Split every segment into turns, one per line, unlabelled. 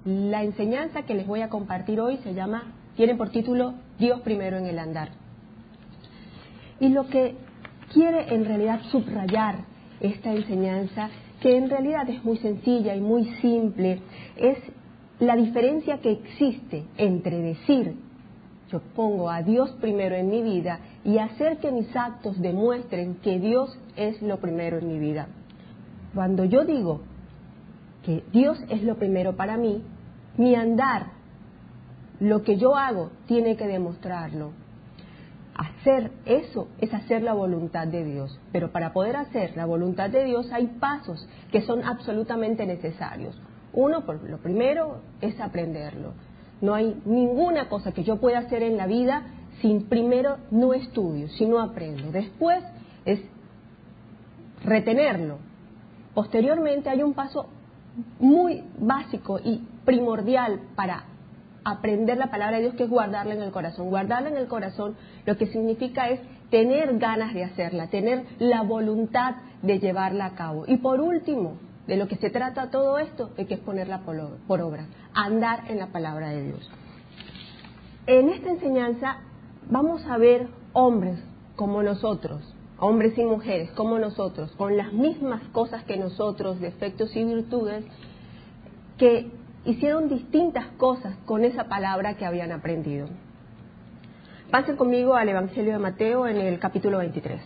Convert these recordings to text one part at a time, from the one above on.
La enseñanza que les voy a compartir hoy tiene por título Dios primero en el andar. Y lo que quiere en realidad subrayar esta enseñanza, que en realidad es muy sencilla y muy simple, es la diferencia que existe entre decir yo pongo a Dios primero en mi vida y hacer que mis actos demuestren que Dios es lo primero en mi vida. Cuando yo digo que Dios es lo primero para mí, mi andar, lo que yo hago, tiene que demostrarlo. Hacer eso es hacer la voluntad de Dios, pero para poder hacer la voluntad de Dios hay pasos que son absolutamente necesarios. Uno, lo primero, es aprenderlo. No hay ninguna cosa que yo pueda hacer en la vida sin primero no estudio, si no aprendo. Después es retenerlo. Posteriormente hay un paso muy básico y primordial para aprender la palabra de Dios, que es guardarla en el corazón. Guardarla en el corazón lo que significa es tener ganas de hacerla, tener la voluntad de llevarla a cabo. Y por último, de lo que se trata todo esto, es que es ponerla por obra, andar en la palabra de Dios. En esta enseñanza vamos a ver hombres como nosotros, hombres y mujeres como nosotros, con las mismas cosas que nosotros, defectos y virtudes, que hicieron distintas cosas con esa palabra que habían aprendido. Pasen conmigo al Evangelio de Mateo en el capítulo 23.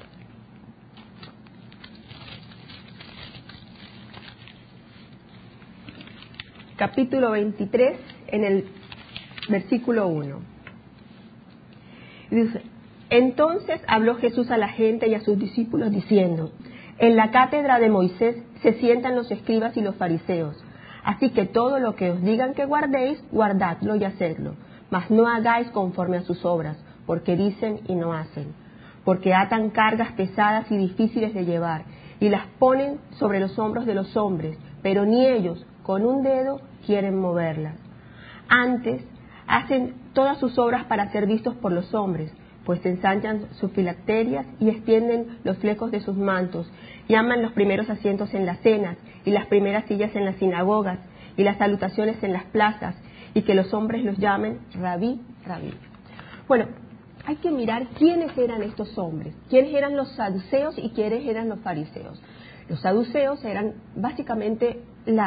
Capítulo 23 en el versículo 1. Dice: entonces habló Jesús a la gente y a sus discípulos diciendo: en la cátedra de Moisés se sientan los escribas y los fariseos. Así que todo lo que os digan que guardéis, guardadlo y hacedlo, mas no hagáis conforme a sus obras, porque dicen y no hacen. Porque atan cargas pesadas y difíciles de llevar, y las ponen sobre los hombros de los hombres, pero ni ellos con un dedo quieren moverlas. Antes hacen todas sus obras para ser vistos por los hombres, pues ensanchan sus filacterias y extienden los flecos de sus mantos, llaman los primeros asientos en las cenas y las primeras sillas en las sinagogas y las salutaciones en las plazas, y que los hombres los llamen rabí, rabí. Bueno, hay que mirar quiénes eran estos hombres, quiénes eran los saduceos y quiénes eran los fariseos. Los saduceos eran básicamente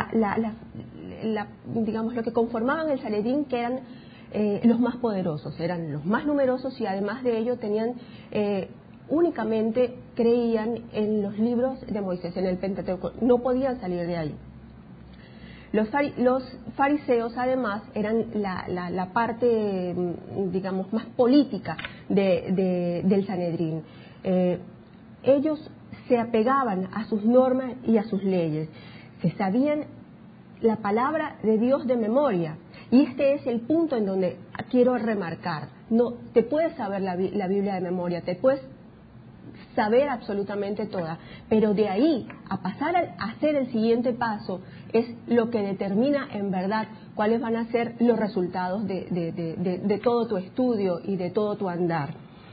digamos, lo que conformaban el Sanedrín, que eran los más poderosos, eran los más numerosos, y además de ello tenían únicamente creían en los libros de Moisés, en el Pentateuco, no podían salir de ahí. Los fariseos además eran la parte, digamos, más política del Sanedrín. Ellos se apegaban a sus normas y a sus leyes, se sabían la palabra de Dios de memoria, y este es el punto en donde quiero remarcar. No te puedes saber la Biblia de memoria, te puedes saber absolutamente toda, pero de ahí a pasar a hacer el siguiente paso es lo que determina en verdad cuáles van a ser los resultados de todo tu estudio y de todo tu andar.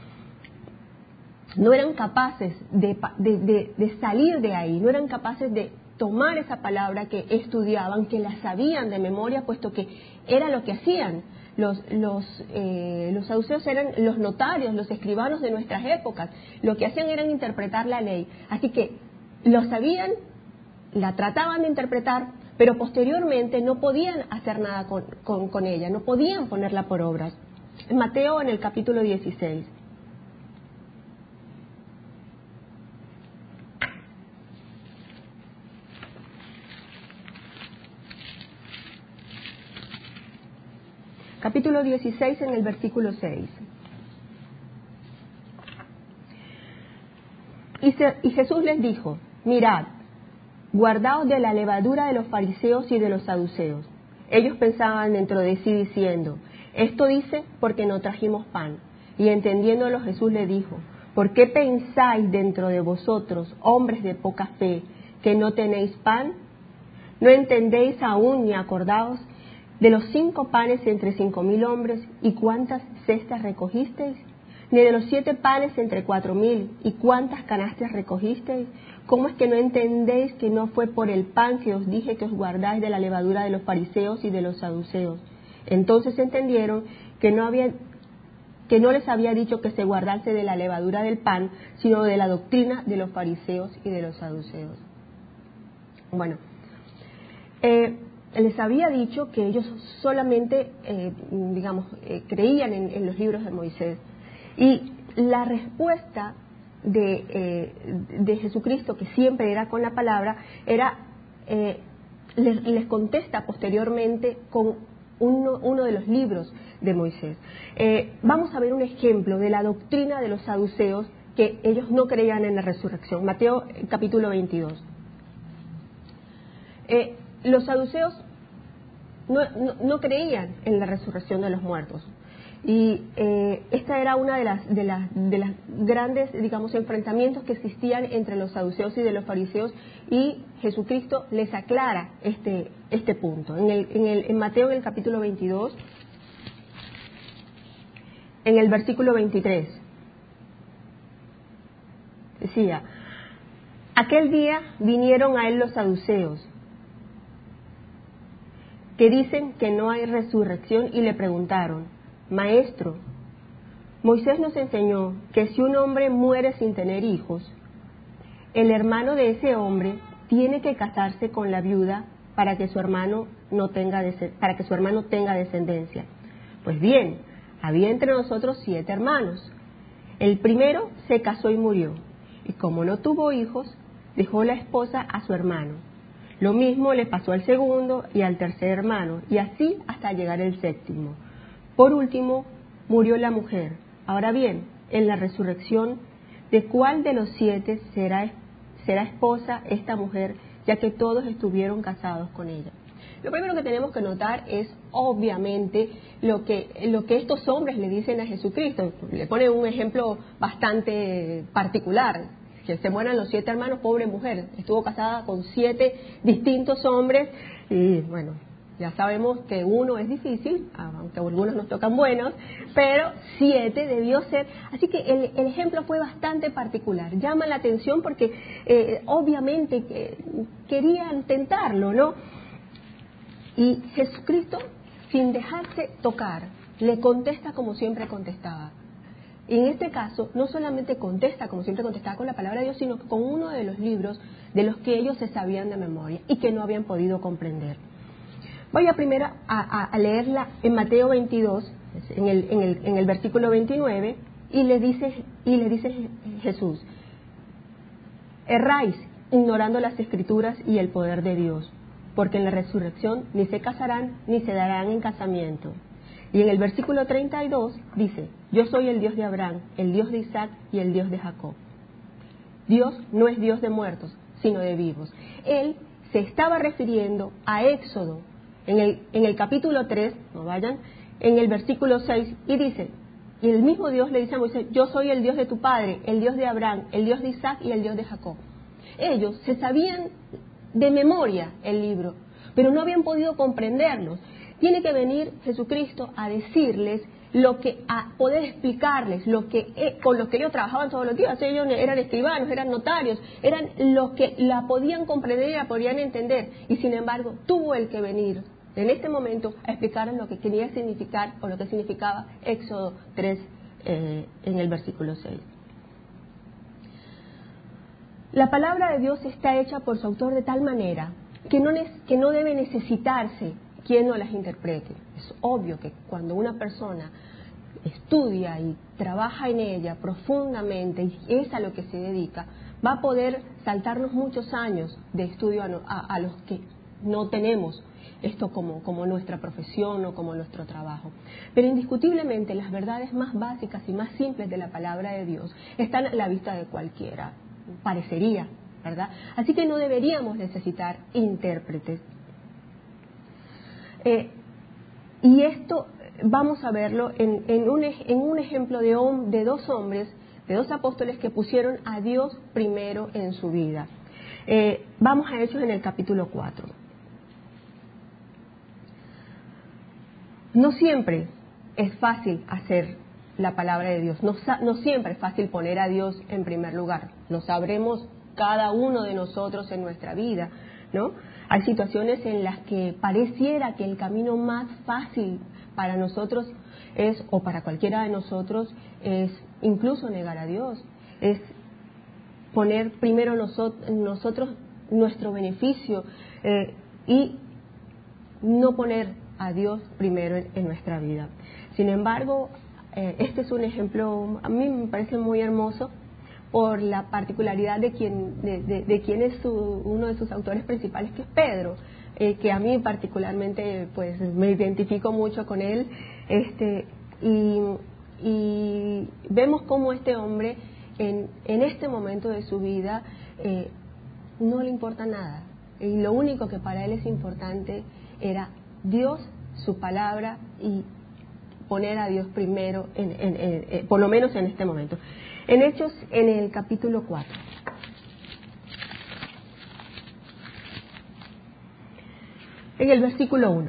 No eran capaces de salir de ahí, no eran capaces de tomar esa palabra que estudiaban, que la sabían de memoria, puesto que era lo que hacían. Los saduceos eran los notarios, los escribanos de nuestras épocas. Lo que hacían era interpretar la ley. Así que lo sabían, la trataban de interpretar, pero posteriormente no podían hacer nada con ella, no podían ponerla por obras. Mateo en el capítulo 16. Capítulo 16 en el versículo 6. Y Jesús les dijo: mirad, guardaos de la levadura de los fariseos y de los saduceos. Ellos pensaban dentro de sí diciendo: esto dice porque no trajimos pan. Y entendiéndolo Jesús le dijo: ¿por qué pensáis dentro de vosotros, hombres de poca fe, que no tenéis pan? ¿No entendéis aún ni acordaos de los 5 panes entre 5,000 hombres, y cuántas cestas recogisteis? Ni de los 7 panes entre 4,000, y cuántas canastas recogisteis? ¿cómo es que no entendéis que no fue por el pan que os dije que os guardáis de la levadura de los fariseos y de los saduceos? Entonces entendieron que no les había dicho que se guardase de la levadura del pan, sino de la doctrina de los fariseos y de los saduceos. Bueno, les había dicho que ellos solamente, creían en los libros de Moisés. Y la respuesta de Jesucristo, que siempre era con la palabra, les contesta posteriormente con uno de los libros de Moisés. Vamos a ver un ejemplo de la doctrina de los saduceos, que ellos no creían en la resurrección. Mateo capítulo 22. Los saduceos no creían en la resurrección de los muertos. Y esta era una de las grandes, enfrentamientos que existían entre los saduceos y de los fariseos, y Jesucristo les aclara este punto. En Mateo, en el capítulo 22, en el versículo 23, decía: aquel día vinieron a él los saduceos, que dicen que no hay resurrección, y le preguntaron: Maestro, Moisés nos enseñó que si un hombre muere sin tener hijos, el hermano de ese hombre tiene que casarse con la viuda para que su hermano tenga descendencia. Pues bien, había entre nosotros 7 hermanos. El primero se casó y murió, y como no tuvo hijos, dejó la esposa a su hermano. Lo mismo le pasó al segundo y al tercer hermano, y así hasta llegar el séptimo. Por último, murió la mujer. Ahora bien, en la resurrección, ¿de cuál de los 7 será esposa esta mujer, ya que todos estuvieron casados con ella? Lo primero que tenemos que notar es, obviamente, lo que estos hombres le dicen a Jesucristo. Le ponen un ejemplo bastante particular: que se mueran los 7 hermanos, pobre mujer, estuvo casada con 7 distintos hombres, y bueno, ya sabemos que uno es difícil, aunque algunos nos tocan buenos, pero 7 debió ser. Así que el ejemplo fue bastante particular. Llama la atención porque obviamente querían tentarlo, ¿no? Y Jesucristo, sin dejarse tocar, le contesta como siempre contestaba. Y en este caso, no solamente contesta como siempre contestaba con la palabra de Dios, sino con uno de los libros de los que ellos se sabían de memoria y que no habían podido comprender. Voy a primero a leerla en Mateo 22, en el versículo 29, y le dice Jesús: erráis ignorando las Escrituras y el poder de Dios, porque en la resurrección ni se casarán ni se darán en casamiento. Y en el versículo 32 dice: yo soy el Dios de Abraham, el Dios de Isaac y el Dios de Jacob. Dios no es Dios de muertos, sino de vivos. Él se estaba refiriendo a Éxodo, en el capítulo 3, no vayan, en el versículo 6, y dice, y el mismo Dios le dice a Moisés: yo soy el Dios de tu padre, el Dios de Abraham, el Dios de Isaac y el Dios de Jacob. Ellos se sabían de memoria el libro, pero no habían podido comprenderlos. Tiene que venir Jesucristo a decirles a poder explicarles con lo que ellos trabajaban todos los días. Ellos eran escribanos, eran notarios, eran los que la podían comprender y la podían entender, y sin embargo tuvo el que venir en este momento a explicarles lo que quería significar, o lo que significaba Éxodo 3 en el versículo 6. La palabra de Dios está hecha por su autor de tal manera que no debe necesitarse quien no las interprete. Es obvio que cuando una persona estudia y trabaja en ella profundamente, y es a lo que se dedica, va a poder saltarnos muchos años de estudio a los que no tenemos esto como nuestra profesión o como nuestro trabajo. Pero indiscutiblemente las verdades más básicas y más simples de la palabra de Dios están a la vista de cualquiera, parecería, ¿verdad? Así que no deberíamos necesitar intérpretes. Y esto vamos a verlo en un ejemplo de 2 hombres, de 2 apóstoles que pusieron a Dios primero en su vida. Vamos a Hechos en el capítulo 4. No siempre es fácil hacer la palabra de Dios, no siempre es fácil poner a Dios en primer lugar. Lo sabremos cada uno de nosotros en nuestra vida, ¿no? Hay situaciones en las que pareciera que el camino más fácil para nosotros es, o para cualquiera de nosotros, es incluso negar a Dios, es poner primero nosotros nuestro beneficio y no poner a Dios primero en nuestra vida. Sin embargo, este es un ejemplo, a mí me parece muy hermoso, por la particularidad de quién es uno de sus autores principales, que es Pedro, que a mí particularmente pues me identifico mucho con él, y vemos cómo este hombre en este momento de su vida no le importa nada, y lo único que para él es importante era Dios, su palabra, y poner a Dios primero, por lo menos en este momento. En Hechos, en el capítulo 4. En el versículo 1.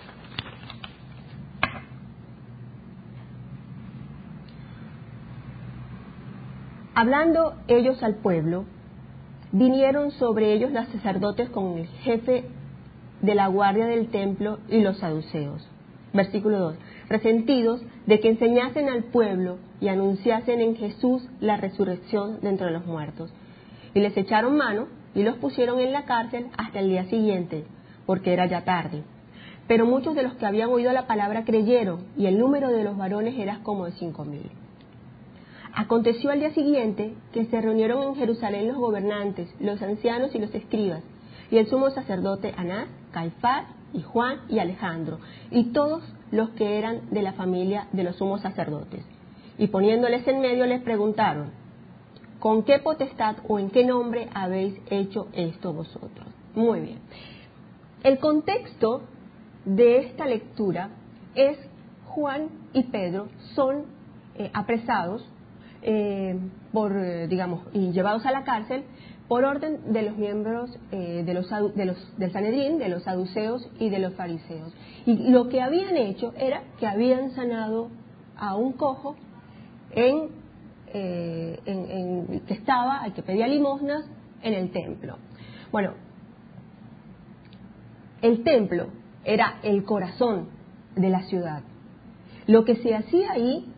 Hablando ellos al pueblo, vinieron sobre ellos los sacerdotes con el jefe de la guardia del templo y los saduceos. Versículo 2. Resentidos de que enseñasen al pueblo y anunciasen en Jesús la resurrección de entre los muertos. Y les echaron mano y los pusieron en la cárcel hasta el día siguiente, porque era ya tarde. Pero muchos de los que habían oído la palabra creyeron, y el número de los varones era como de 5,000. Aconteció al día siguiente que se reunieron en Jerusalén los gobernantes, los ancianos y los escribas, y el sumo sacerdote Anás, Caifás, y Juan y Alejandro, y todos los que eran de la familia de los sumos sacerdotes. Y poniéndoles en medio les preguntaron: ¿con qué potestad o en qué nombre habéis hecho esto vosotros? Muy bien. El contexto de esta lectura es Juan y Pedro son apresados y llevados a la cárcel por orden de los miembros del Sanedrín, de los saduceos y de los fariseos. Y lo que habían hecho era que habían sanado a un cojo que estaba, al que pedía limosnas, en el templo. Bueno, el templo era el corazón de la ciudad. Lo que se hacía ahí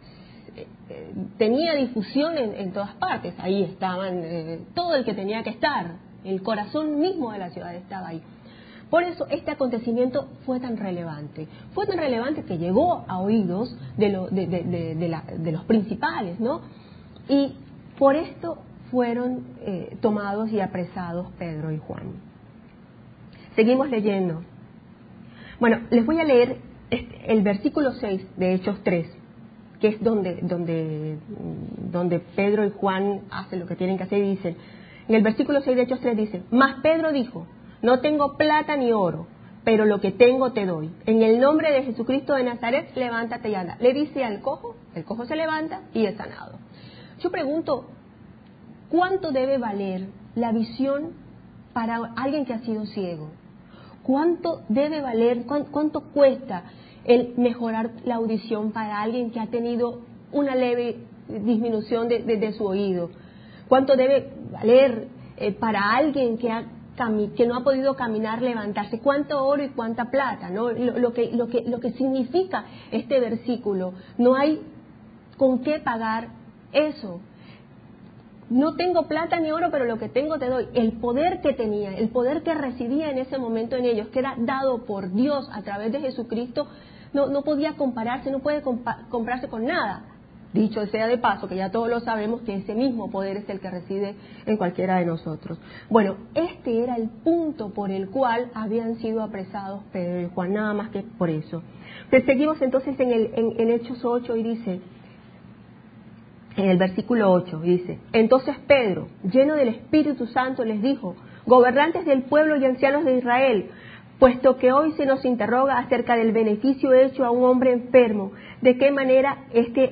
tenía difusión en todas partes. Ahí estaban todo el que tenía que estar, el corazón mismo de la ciudad estaba ahí. Por eso este acontecimiento fue tan relevante que llegó a oídos de los principales, ¿no? Y por esto fueron tomados y apresados Pedro y Juan. Seguimos leyendo. Bueno, les voy a leer el versículo 6 de Hechos 3, que es donde Pedro y Juan hacen lo que tienen que hacer, y dicen, en el versículo 6 de Hechos 3 dice: mas Pedro dijo: no tengo plata ni oro, pero lo que tengo te doy. En el nombre de Jesucristo de Nazaret, levántate y anda. Le dice al cojo, el cojo se levanta y es sanado. Yo pregunto, ¿cuánto debe valer la visión para alguien que ha sido ciego? ¿Cuánto debe valer, cuánto cuesta el mejorar la audición para alguien que ha tenido una leve disminución de su oído? ¿Cuánto debe valer para alguien que no ha podido caminar, levantarse? ¿Cuánto oro y cuánta plata? ¿No? Lo que significa este versículo, no hay con qué pagar eso. No tengo plata ni oro, pero lo que tengo te doy. El poder que tenía, el poder que residía en ese momento en ellos, que era dado por Dios a través de Jesucristo, no podía compararse, no puede comprarse con nada. Dicho sea de paso, que ya todos lo sabemos, que ese mismo poder es el que reside en cualquiera de nosotros. Bueno, este era el punto por el cual habían sido apresados Pedro y Juan, nada más que por eso. Pero seguimos entonces en Hechos 8 y dice, en el versículo 8, dice: entonces Pedro, lleno del Espíritu Santo, les dijo: gobernantes del pueblo y ancianos de Israel, puesto que hoy se nos interroga acerca del beneficio hecho a un hombre enfermo, de qué manera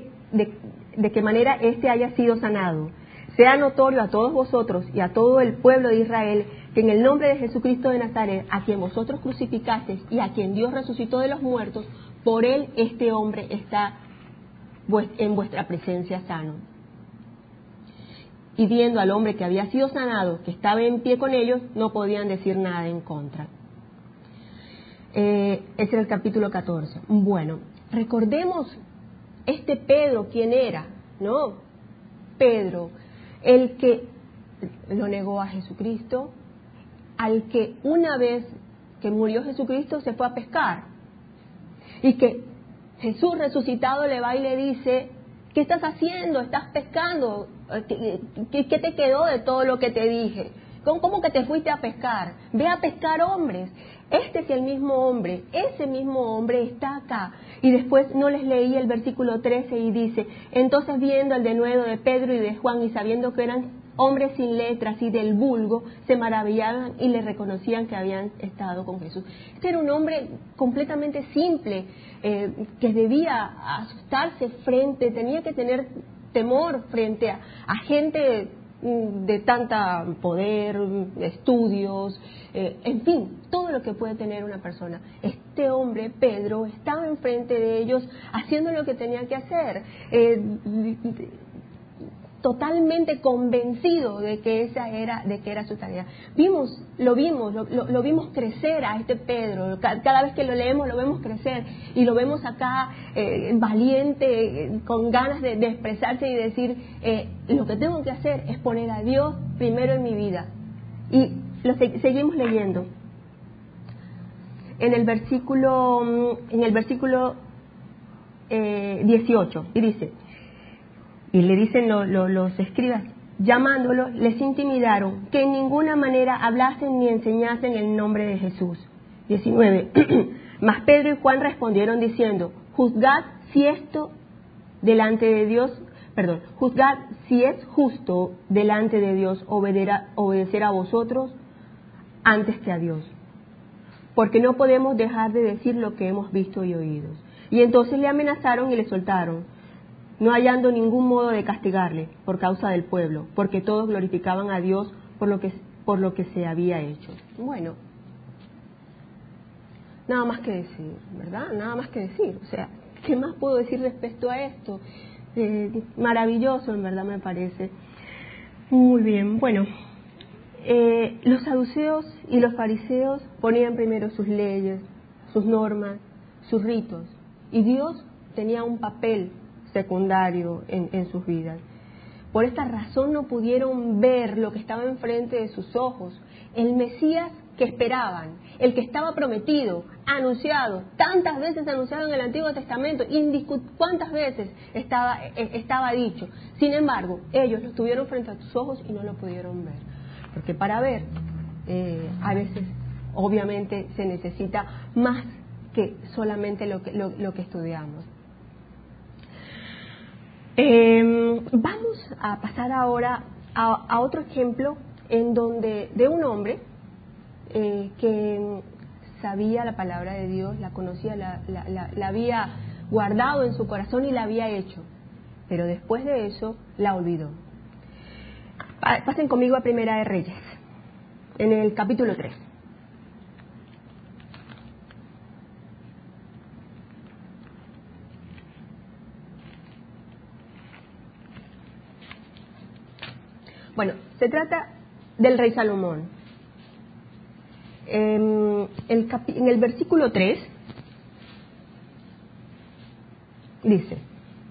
éste haya sido sanado. Sea notorio a todos vosotros y a todo el pueblo de Israel que en el nombre de Jesucristo de Nazaret, a quien vosotros crucificasteis y a quien Dios resucitó de los muertos, por él este hombre está en vuestra presencia sano. y viendo al hombre que había sido sanado, que estaba en pie con ellos, no podían decir nada en contra. Ese era el capítulo 14. Bueno, recordemos este Pedro, ¿quién era? ¿No? Pedro, el que lo negó a Jesucristo, al que una vez que murió Jesucristo se fue a pescar, y que Jesús resucitado le va y le dice: ¿qué estás haciendo? ¿Estás pescando? ¿Qué te quedó de todo lo que te dije? ¿Cómo que te fuiste a pescar? Ve a pescar hombres. Este es el mismo hombre, ese mismo hombre está acá. Y después no les leí el versículo 13 y dice: entonces viendo el denuedo de Pedro y de Juan y sabiendo que eran hombres sin letras y del vulgo, se maravillaban y le reconocían que habían estado con Jesús. Este era un hombre completamente simple, que debía asustarse tenía que tener temor frente a gente de tanta poder, estudios, en fin, todo lo que puede tener una persona. Este hombre, Pedro, estaba enfrente de ellos haciendo lo que tenía que hacer, totalmente convencido de que era su tarea. Lo vimos crecer a este Pedro. Cada vez que lo leemos lo vemos crecer y lo vemos acá valiente, con ganas de expresarse y decir: lo que tengo que hacer es poner a Dios primero en mi vida. Y seguimos leyendo en el versículo 18, y dice: y le dicen los escribas, llamándolo, les intimidaron que en ninguna manera hablasen ni enseñasen el nombre de Jesús. 19. Mas Pedro y Juan respondieron diciendo: juzgad si es justo delante de Dios obedecer a vosotros antes que a Dios, porque no podemos dejar de decir lo que hemos visto y oído. Y entonces le amenazaron y le soltaron, no hallando ningún modo de castigarle por causa del pueblo, porque todos glorificaban a Dios por lo que se había hecho. Bueno, nada más que decir, ¿verdad? Nada más que decir. O sea, ¿qué más puedo decir respecto a esto? Maravilloso, en verdad, me parece. Muy bien, bueno. Los saduceos y los fariseos ponían primero sus leyes, sus normas, sus ritos, y Dios tenía un papel secundario en sus vidas. Por esta razón no pudieron ver lo que estaba enfrente de sus ojos, el Mesías que esperaban, el que estaba prometido, anunciado, tantas veces anunciado en el Antiguo Testamento, cuántas veces estaba dicho. Sin embargo, ellos lo tuvieron frente a sus ojos y no lo pudieron ver. Porque para ver, a veces, obviamente, se necesita más que solamente lo que estudiamos. Vamos a pasar ahora a otro ejemplo de un hombre que sabía la palabra de Dios, la conocía, la había guardado en su corazón y la había hecho, pero después de eso la olvidó. Pasen conmigo a Primera de Reyes, en el capítulo 3. Bueno, se trata del rey Salomón. En el versículo 3 dice: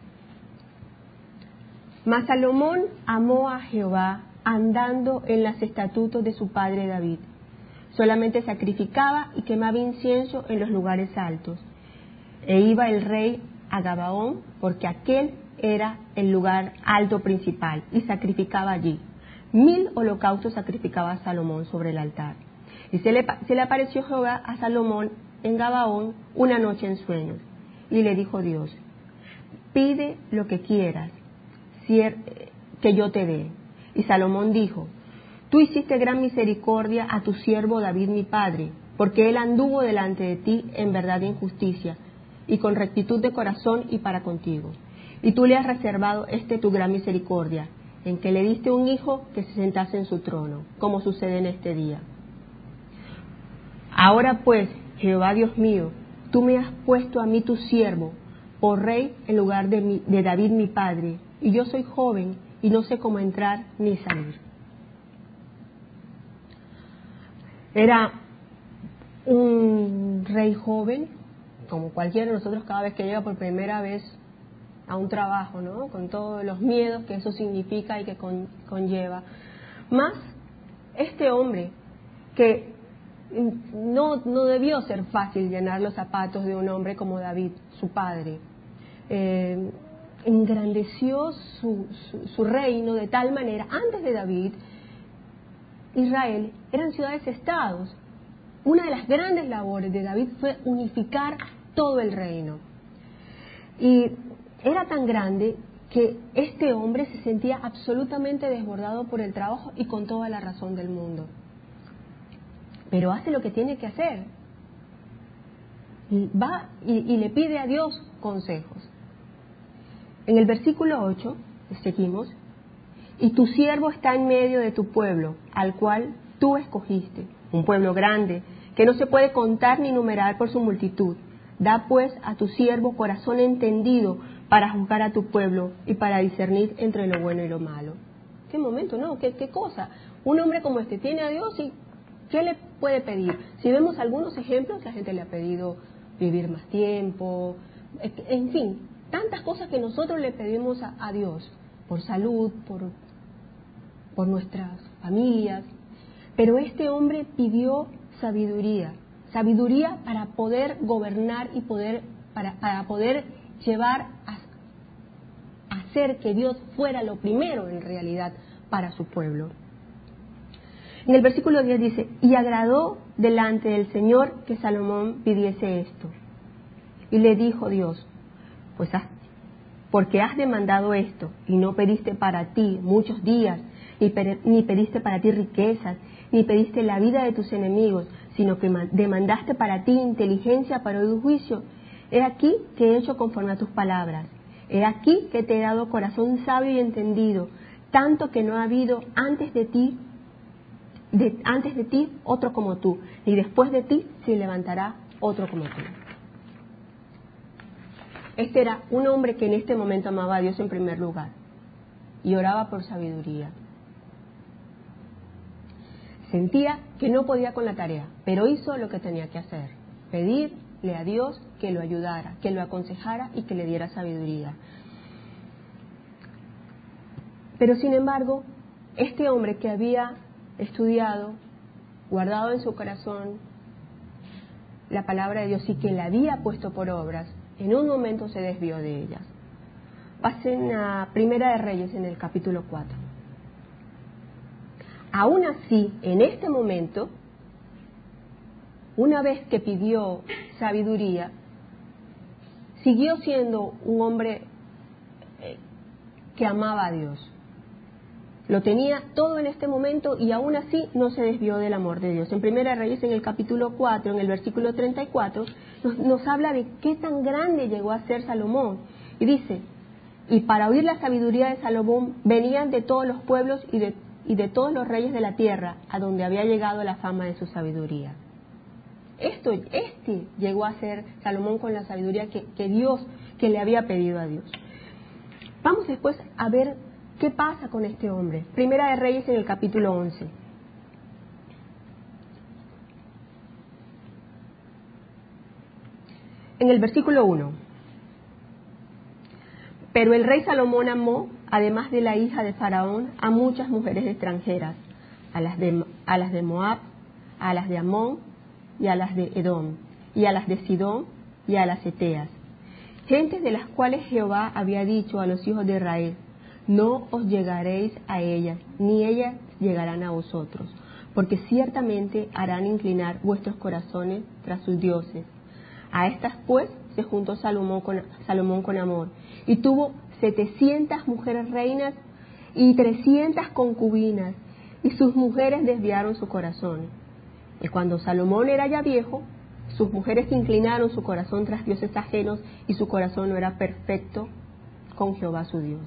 mas Salomón amó a Jehová andando en los estatutos de su padre David. Solamente sacrificaba y quemaba incienso en los lugares altos. E iba el rey a Gabaón, porque aquel era el lugar alto principal, y sacrificaba allí. 1000 holocaustos sacrificaba a Salomón sobre el altar. Y se le apareció Jehová a Salomón en Gabaón una noche en sueños. Y le dijo Dios: pide lo que quieras, que yo te dé. Y Salomón dijo: tú hiciste gran misericordia a tu siervo David mi padre, porque él anduvo delante de ti en verdad y en justicia, y con rectitud de corazón y para contigo. Y tú le has reservado tu gran misericordia, en que le diste un hijo que se sentase en su trono, como sucede en este día. Ahora pues, Jehová Dios mío, tú me has puesto a mí tu siervo por rey en lugar de David mi padre, y yo soy joven y no sé cómo entrar ni salir. Era un rey joven, como cualquiera de nosotros cada vez que llega por primera vez a un trabajo, ¿no? Con todos los miedos que eso significa y que conlleva. Más este hombre que no debió ser fácil llenar los zapatos de un hombre como David, su padre. Engrandeció su reino de tal manera. Antes de David, Israel eran ciudades-estados. Una de las grandes labores de David fue unificar todo el reino. Y era tan grande que este hombre se sentía absolutamente desbordado por el trabajo y con toda la razón del mundo. Pero hace lo que tiene que hacer. Va y le pide a Dios consejos. En el versículo 8, seguimos, y tu siervo está en medio de tu pueblo, al cual tú escogiste, un pueblo grande, que no se puede contar ni numerar por su multitud. Da pues a tu siervo corazón entendido para juzgar a tu pueblo y para discernir entre lo bueno y lo malo. ¿Qué momento, no? ¿Qué cosa? Un hombre como este tiene a Dios y ¿qué le puede pedir? Si vemos algunos ejemplos, la gente le ha pedido vivir más tiempo, en fin, tantas cosas que nosotros le pedimos a Dios, por salud, por nuestras familias. Pero este hombre pidió sabiduría para poder gobernar y para poder llevar a hacer que Dios fuera lo primero en realidad para su pueblo. En el versículo 10 dice, y agradó delante del Señor que Salomón pidiese esto. Y le dijo Dios, pues porque has demandado esto y no pediste para ti muchos días, ni pediste para ti riquezas, ni pediste la vida de tus enemigos, sino que demandaste para ti inteligencia para oír juicio. He aquí que he hecho conforme a tus palabras. He aquí que te he dado corazón sabio y entendido, tanto que no ha habido antes de ti otro como tú, y después de ti se levantará otro como tú. Este era un hombre que en este momento amaba a Dios en primer lugar y oraba por sabiduría. Sentía que no podía con la tarea, pero hizo lo que tenía que hacer, pedirle a Dios que lo ayudara, que lo aconsejara y que le diera sabiduría. Pero sin embargo, este hombre que había estudiado, guardado en su corazón la palabra de Dios y que la había puesto por obras, en un momento se desvió de ellas. Pasen a Primera de Reyes en el capítulo 4. Aún así, en este momento, una vez que pidió sabiduría, siguió siendo un hombre que amaba a Dios. Lo tenía todo en este momento y aún así no se desvió del amor de Dios. En Primera de Reyes, en el capítulo 4, en el versículo 34, nos habla de qué tan grande llegó a ser Salomón. Y dice, y para oír la sabiduría de Salomón venían de todos los pueblos y de todos los reyes de la tierra, a donde había llegado la fama de su sabiduría. Este llegó a ser Salomón con la sabiduría que le había pedido a Dios. Vamos después a ver qué pasa con este hombre. Primera de Reyes en el capítulo 11. En el versículo 1. Pero el rey Salomón amó, además de la hija de Faraón, a muchas mujeres extranjeras, a las de Moab, a las de Amón y a las de Edom, y a las de Sidón y a las Eteas, gentes de las cuales Jehová había dicho a los hijos de Israel, no os llegaréis a ellas, ni ellas llegarán a vosotros, porque ciertamente harán inclinar vuestros corazones tras sus dioses. A estas pues se juntó Salomón con amor, y tuvo 700 mujeres reinas y 300 concubinas, y sus mujeres desviaron su corazón. Y cuando Salomón era ya viejo, sus mujeres inclinaron su corazón tras dioses ajenos, y su corazón no era perfecto con Jehová su Dios.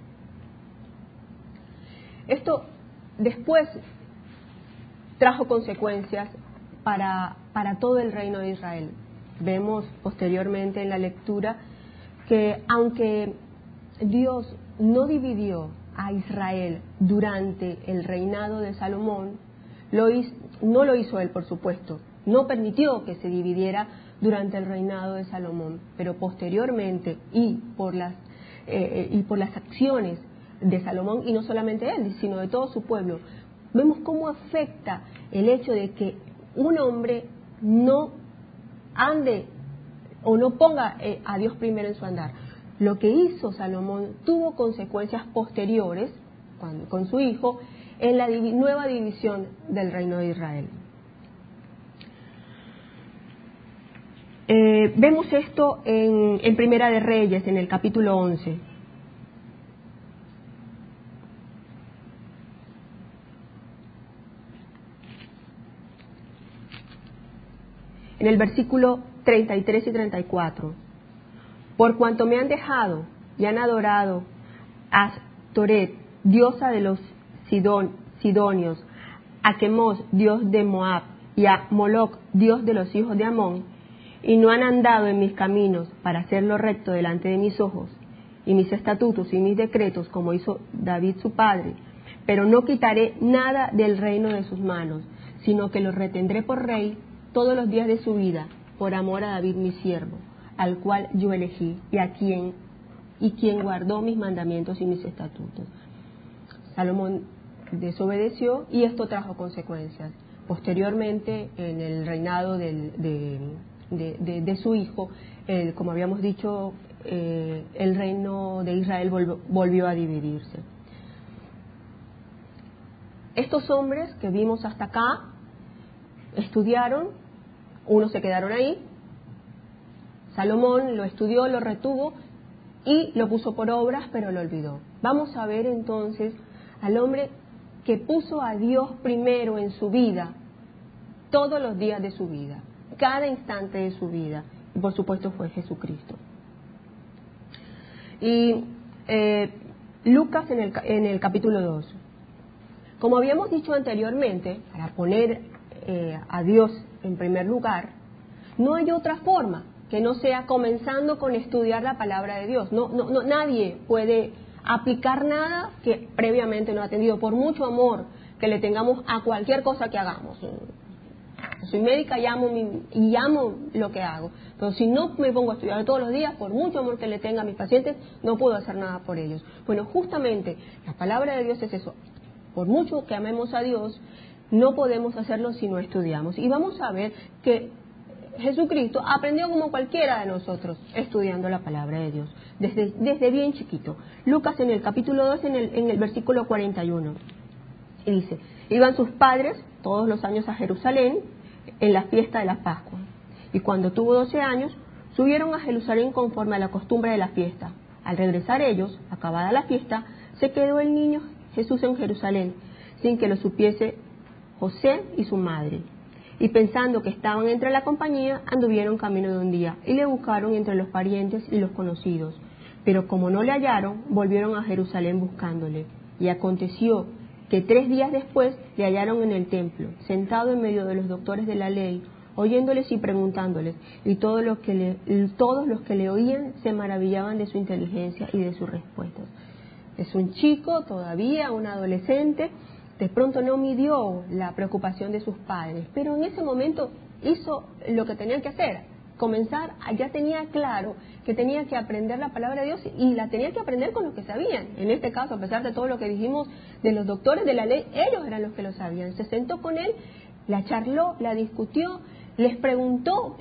Esto después trajo consecuencias para todo el reino de Israel. Vemos posteriormente en la lectura que aunque Dios no dividió a Israel durante el reinado de Salomón, no lo hizo él, por supuesto, no permitió que se dividiera durante el reinado de Salomón, pero posteriormente y por las acciones de Salomón, y no solamente él, sino de todo su pueblo, vemos cómo afecta el hecho de que un hombre no ande o no ponga a Dios primero en su andar. Lo que hizo Salomón tuvo consecuencias posteriores con su hijo en la nueva división del reino de Israel. Vemos esto en Primera de Reyes, en el capítulo 11. En el versículo 33 y 34. Por cuanto me han dejado y han adorado a Astoret, diosa de los sidonios, a Quemos, dios de Moab, y a Moloc, dios de los hijos de Amón, y no han andado en mis caminos para hacer lo recto delante de mis ojos, y mis estatutos y mis decretos, como hizo David su padre, pero no quitaré nada del reino de sus manos, sino que lo retendré por rey todos los días de su vida, por amor a David mi siervo, al cual yo elegí, y quien guardó mis mandamientos y mis estatutos. Salomón desobedeció y esto trajo consecuencias. Posteriormente, en el reinado de su hijo, como habíamos dicho, el reino de Israel volvió a dividirse. Estos hombres que vimos hasta acá estudiaron, unos se quedaron ahí. Salomón lo estudió, lo retuvo y lo puso por obras, pero lo olvidó. Vamos a ver entonces al hombre que puso a Dios primero en su vida, todos los días de su vida, cada instante de su vida, y por supuesto fue Jesucristo. Y Lucas en el capítulo 2. Como habíamos dicho anteriormente, para poner a Dios en primer lugar, no hay otra forma que no sea comenzando con estudiar la palabra de Dios. Nadie puede aplicar nada que previamente no ha tenido, por mucho amor que le tengamos a cualquier cosa que hagamos. Soy médica y amo lo que hago, pero si no me pongo a estudiar todos los días, por mucho amor que le tenga a mis pacientes, no puedo hacer nada por ellos. Bueno, justamente la palabra de Dios es eso. Por mucho que amemos a Dios, no podemos hacerlo si no estudiamos. Y vamos a ver que Jesucristo aprendió como cualquiera de nosotros, estudiando la palabra de Dios, desde bien chiquito. Lucas en el capítulo 2, en el versículo 41, y dice: iban sus padres todos los años a Jerusalén en la fiesta de la Pascua, y cuando tuvo 12 años, subieron a Jerusalén conforme a la costumbre de la fiesta. Al regresar ellos, acabada la fiesta, se quedó el niño Jesús en Jerusalén, sin que lo supiese José y su madre. Y pensando que estaban entre la compañía, anduvieron camino de un día, y le buscaron entre los parientes y los conocidos. Pero como no le hallaron, volvieron a Jerusalén buscándole. Y aconteció que 3 días después le hallaron en el templo, sentado en medio de los doctores de la ley, oyéndoles y preguntándoles, y todos los que le oían se maravillaban de su inteligencia y de sus respuestas. Es un chico todavía, un adolescente. De pronto no midió la preocupación de sus padres, pero en ese momento hizo lo que tenía que hacer, comenzar, ya tenía claro que tenía que aprender la palabra de Dios y la tenía que aprender con lo que sabían. En este caso, a pesar de todo lo que dijimos de los doctores de la ley, ellos eran los que lo sabían. Se sentó con él, la charló, la discutió, les preguntó,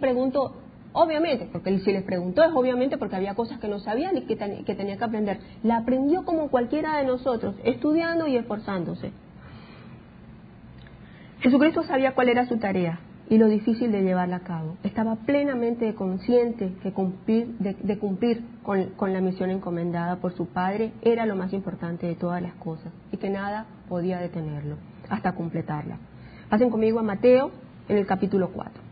obviamente, porque si les preguntó es obviamente porque había cosas que no sabían y que tenía que aprender. La aprendió como cualquiera de nosotros, estudiando y esforzándose. Jesucristo sabía cuál era su tarea y lo difícil de llevarla a cabo. Estaba plenamente consciente que cumplir con la misión encomendada por su Padre era lo más importante de todas las cosas y que nada podía detenerlo hasta completarla. Pasen conmigo a Mateo en el capítulo 4.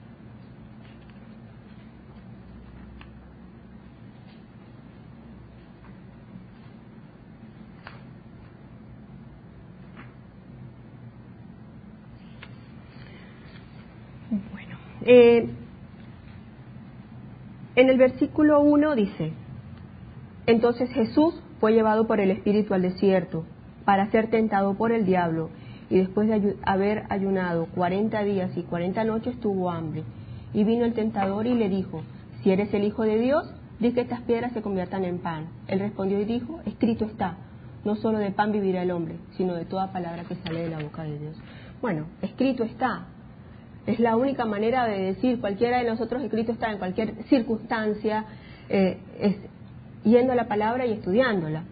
En el versículo 1 dice: entonces Jesús, fue llevado por el Espíritu al desierto para ser tentado por el diablo, y después de haber ayunado 40 días y 40 noches tuvo hambre. Y vino el tentador y le dijo: si eres el Hijo de Dios, di que estas piedras se conviertan en pan. Él respondió y dijo: escrito está, no solo de pan vivirá el hombre, sino de toda palabra que sale de la boca de Dios. Bueno, escrito está. Es la única manera de decir, cualquiera de nosotros escrito está en cualquier circunstancia, es yendo a la palabra y estudiándola.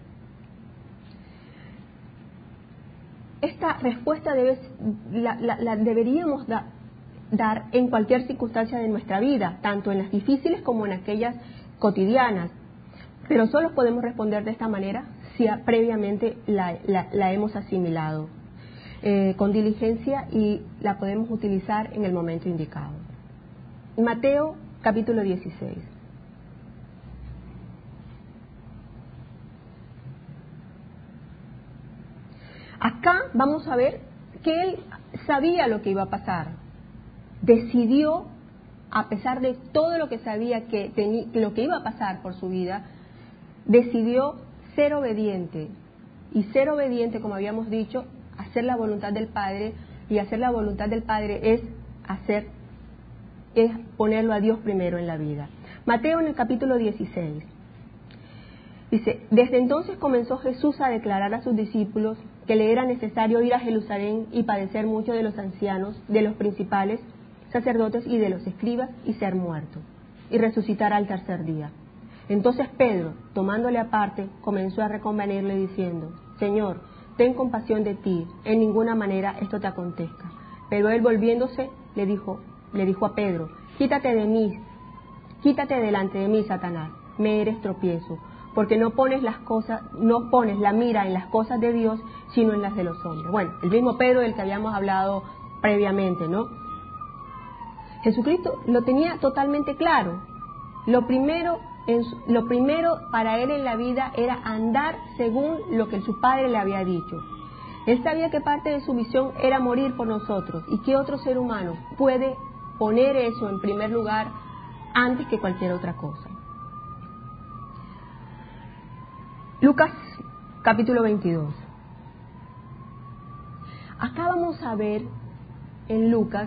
Esta respuesta la deberíamos dar en cualquier circunstancia de nuestra vida, tanto en las difíciles como en aquellas cotidianas. Pero solo podemos responder de esta manera si previamente la hemos asimilado con diligencia y la podemos utilizar en el momento indicado. Mateo capítulo 16. Acá vamos a ver que él sabía lo que iba a pasar. Decidió, a pesar de todo lo que sabía lo que iba a pasar por su vida, decidió ser obediente. Y ser obediente, como habíamos dicho, hacer la voluntad del Padre, y hacer la voluntad del Padre es ponerlo a Dios primero en la vida. Mateo en el capítulo 16. Dice: desde entonces comenzó Jesús a declarar a sus discípulos que le era necesario ir a Jerusalén y padecer mucho de los ancianos, de los principales sacerdotes y de los escribas, y ser muerto, y resucitar al tercer día. Entonces Pedro, tomándole aparte, comenzó a reconvenirle diciendo: Señor, ten compasión de ti, en ninguna manera esto te acontezca. Pero él, volviéndose, le dijo a Pedro: quítate delante de mí, Satanás, me eres tropiezo, porque no pones la mira en las cosas de Dios, sino en las de los hombres. Bueno, el mismo Pedro del que habíamos hablado previamente, ¿no? Jesucristo lo tenía totalmente claro. Lo primero para él en la vida era andar según lo que su Padre le había dicho. Él sabía que parte de su misión era morir por nosotros, y que otro ser humano puede poner eso en primer lugar antes que cualquier otra cosa. Lucas capítulo 22. Acá vamos a ver en Lucas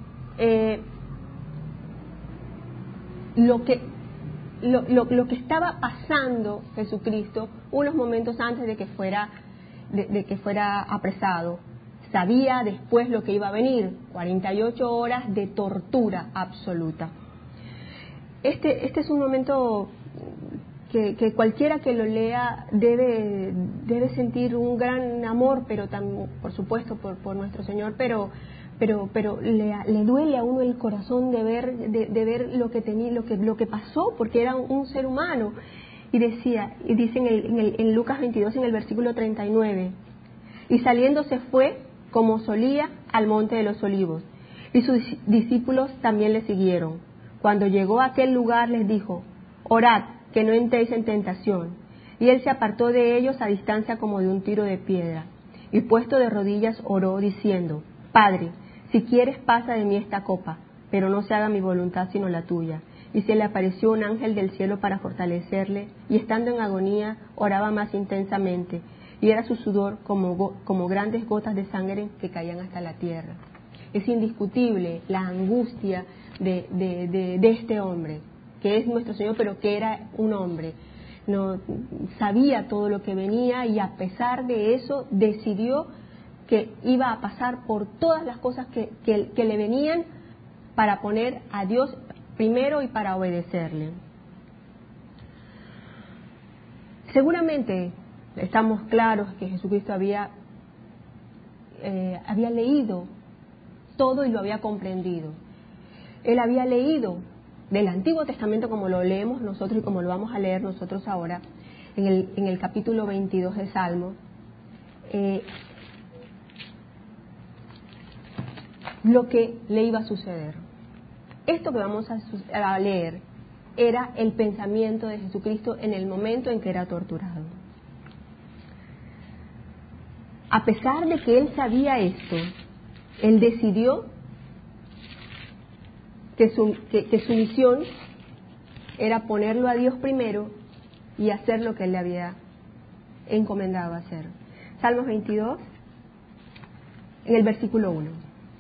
lo que estaba pasando Jesucristo unos momentos antes de que fuera apresado. Sabía después lo que iba a venir: 48 horas de tortura absoluta. Este es un momento que cualquiera que lo lea debe sentir un gran amor, pero también, por supuesto, por nuestro Señor, pero le duele a uno el corazón de ver lo que pasó, porque era un ser humano. Y dice en Lucas 22, en el versículo 39: y saliendo se fue, como solía, al monte de los olivos, y sus discípulos también le siguieron. Cuando llegó a aquel lugar les dijo: orad, que no entréis en tentación. Y él se apartó de ellos a distancia como de un tiro de piedra, y puesto de rodillas oró, diciendo: Padre, si quieres, pasa de mí esta copa, pero no se haga mi voluntad sino la tuya. Y se le apareció un ángel del cielo para fortalecerle, y estando en agonía oraba más intensamente, y era su sudor como grandes gotas de sangre que caían hasta la tierra. Es indiscutible la angustia de este hombre, que es nuestro Señor, pero que era un hombre. No sabía todo lo que venía, y a pesar de eso decidió que iba a pasar por todas las cosas que le venían, para poner a Dios primero y para obedecerle. Seguramente estamos claros que Jesucristo había leído todo y lo había comprendido. Él había leído del Antiguo Testamento, como lo leemos nosotros y como lo vamos a leer nosotros ahora, en el capítulo 22 de Salmos, lo que le iba a suceder. Esto que vamos a leer era el pensamiento de Jesucristo en el momento en que era torturado. A pesar de que él sabía esto, él decidió que su misión era ponerlo a Dios primero y hacer lo que él le había encomendado a hacer. Salmos 22, en el versículo 1.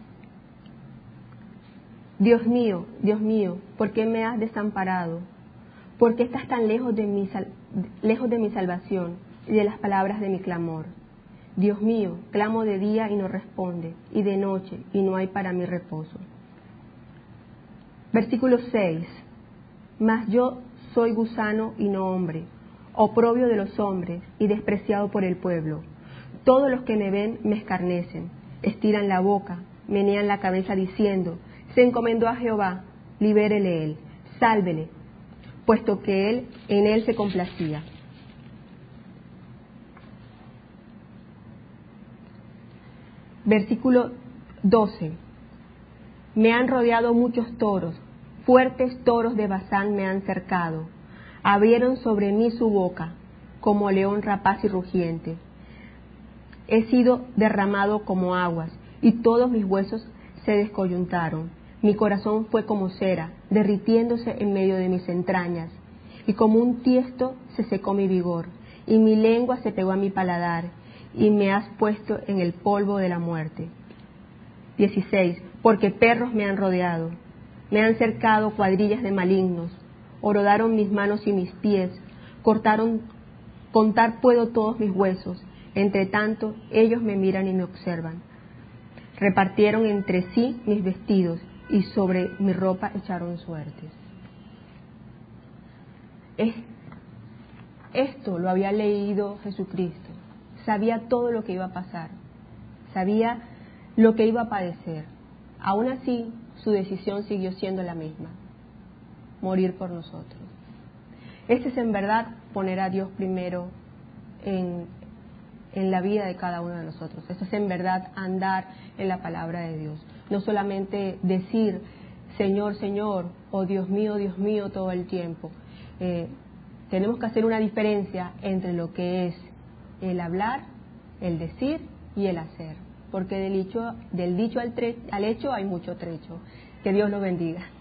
Dios mío, ¿por qué me has desamparado? ¿Por qué estás tan lejos de mi salvación y de las palabras de mi clamor? Dios mío, clamo de día y no responde, y de noche y no hay para mí reposo. Versículo 6. Mas yo soy gusano y no hombre, oprobio de los hombres y despreciado por el pueblo. Todos los que me ven me escarnecen, estiran la boca, menean la cabeza diciendo: se encomendó a Jehová, libérele él, sálvele, puesto que en él se complacía. Versículo 12. Me han rodeado muchos toros, fuertes toros de Basán me han cercado. Abrieron sobre mí su boca, como león rapaz y rugiente. He sido derramado como aguas, y todos mis huesos se descoyuntaron. Mi corazón fue como cera, derritiéndose en medio de mis entrañas, y como un tiesto se secó mi vigor, y mi lengua se pegó a mi paladar, y me has puesto en el polvo de la muerte. 16. Porque perros me han rodeado, me han cercado cuadrillas de malignos, horodaron mis manos y mis pies, contar puedo todos mis huesos, entre tanto ellos me miran y me observan. Repartieron entre sí mis vestidos, y sobre mi ropa echaron suertes. Esto lo había leído Jesucristo. Sabía todo lo que iba a pasar, sabía lo que iba a padecer. Aún así, su decisión siguió siendo la misma: morir por nosotros. Este es en verdad poner a Dios primero en la vida de cada uno de nosotros. Esto es en verdad andar en la palabra de Dios. No solamente decir Señor, Señor, o Dios mío todo el tiempo. Tenemos que hacer una diferencia entre lo que es el hablar, el decir y el hacer, porque del dicho al hecho hay mucho trecho. Que Dios lo bendiga.